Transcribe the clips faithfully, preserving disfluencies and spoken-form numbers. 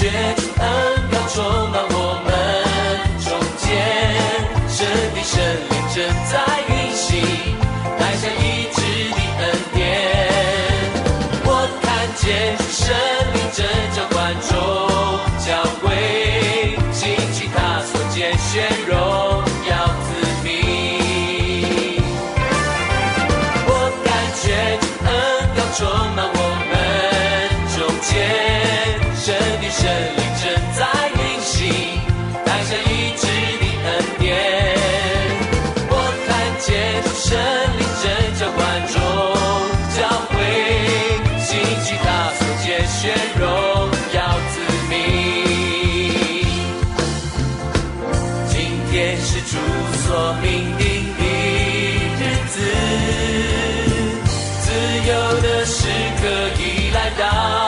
觉主恩高充满我们中间，神的圣灵正在运行，带下医治的恩典。我看见主圣灵正浇灌中教会，兴起他所拣选荣耀子民。我感觉主恩高充满我们中间，神的圣灵正在运行，带下医治的恩典。我看见主圣灵正浇灌中教会，兴起他所拣选荣耀子民。今天是主所命定的日子，自由的时刻已来到。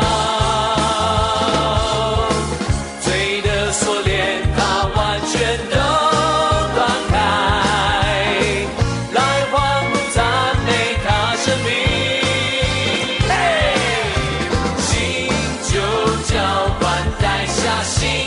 心